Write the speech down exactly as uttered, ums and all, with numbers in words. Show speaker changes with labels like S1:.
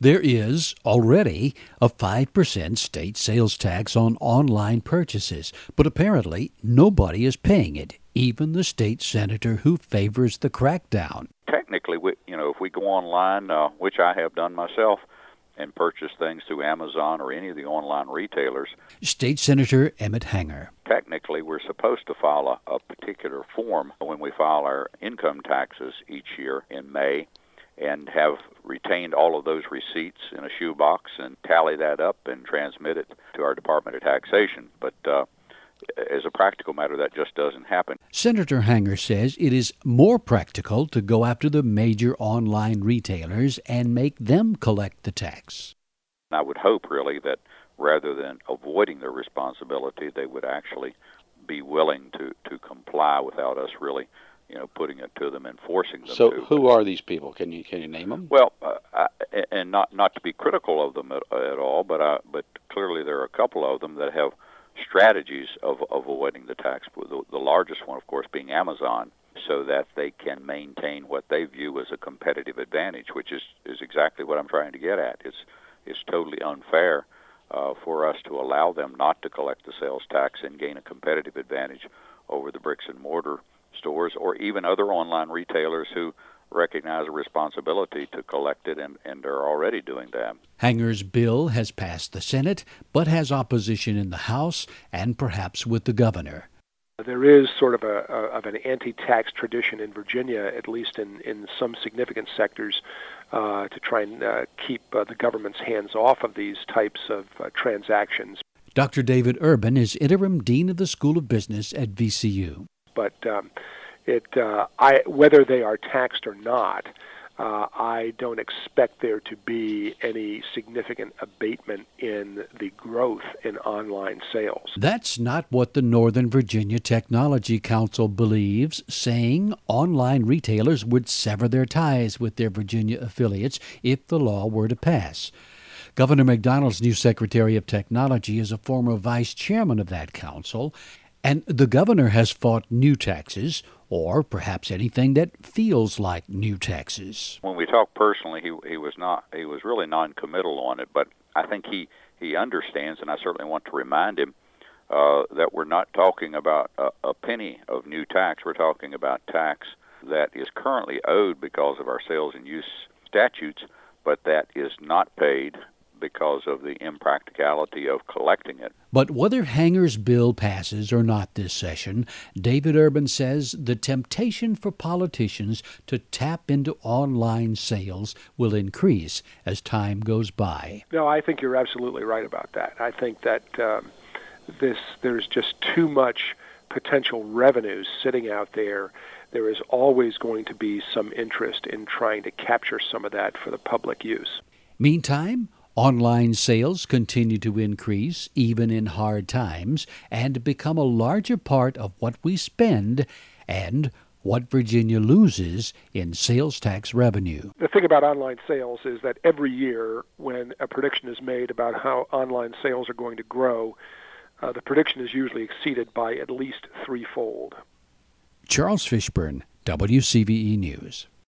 S1: There is already a five percent state sales tax on online purchases, but apparently nobody is paying it, even the state senator who favors the crackdown.
S2: Technically, we, you know, if we go online, uh, which I have done myself, and purchase things through Amazon or any of the online retailers.
S1: State Senator Emmett Hanger.
S2: Technically, we're supposed to file a, a particular form when we file our income taxes each year in May, and have retained all of those receipts in a shoebox and tally that up and transmit it to our Department of Taxation. But uh, as a practical matter, that just doesn't happen.
S1: Senator Hanger says it is more practical to go after the major online retailers and make them collect the tax.
S2: I would hope, really, that rather than avoiding their responsibility, they would actually be willing to, to comply without us really you know, putting it to them and forcing them
S3: so
S2: to.
S3: So who are these people? Can you can you name them?
S2: Well, uh, I, and not not to be critical of them at, at all, but uh, but clearly there are a couple of them that have strategies of, of avoiding the tax. The, the largest one, of course, being Amazon, so that they can maintain what they view as a competitive advantage, which is, is exactly what I'm trying to get at. It's it's totally unfair uh, for us to allow them not to collect the sales tax and gain a competitive advantage over the bricks and mortar stores or even other online retailers who recognize a responsibility to collect it and, and are already doing that.
S1: Hanger's bill has passed the Senate, but has opposition in the House and perhaps with the governor.
S4: There is sort of a, a of an anti-tax tradition in Virginia, at least in, in some significant sectors, uh, to try and uh, keep uh, the government's hands off of these types of uh, transactions.
S1: Doctor David Urban is interim dean of the School of Business at V C U.
S4: But um, it, uh, I, whether they are taxed or not, uh, I don't expect there to be any significant abatement in the growth in online sales.
S1: That's not what the Northern Virginia Technology Council believes, saying online retailers would sever their ties with their Virginia affiliates if the law were to pass. Governor McDonald's new Secretary of Technology is a former vice chairman of that council, and the governor has fought new taxes, or perhaps anything that feels like new taxes.
S2: When we talk personally, he he was not he was really non-committal on it, but I think he, he understands, and I certainly want to remind him uh, that we're not talking about a, a penny of new tax. We're talking about tax that is currently owed because of our sales and use statutes, but that is not paid because of the impracticality of collecting it.
S1: But whether Hanger's bill passes or not this session, David Urban says the temptation for politicians to tap into online sales will increase as time goes by.
S4: No, I think you're absolutely right about that. I think that um, this there's just too much potential revenues sitting out there. There is always going to be some interest in trying to capture some of that for the public use.
S1: Meantime, online sales continue to increase even in hard times and become a larger part of what we spend and what Virginia loses in sales tax revenue.
S4: The thing about online sales is that every year when a prediction is made about how online sales are going to grow, uh, the prediction is usually exceeded by at least threefold.
S1: Charles Fishburne, W C V E News.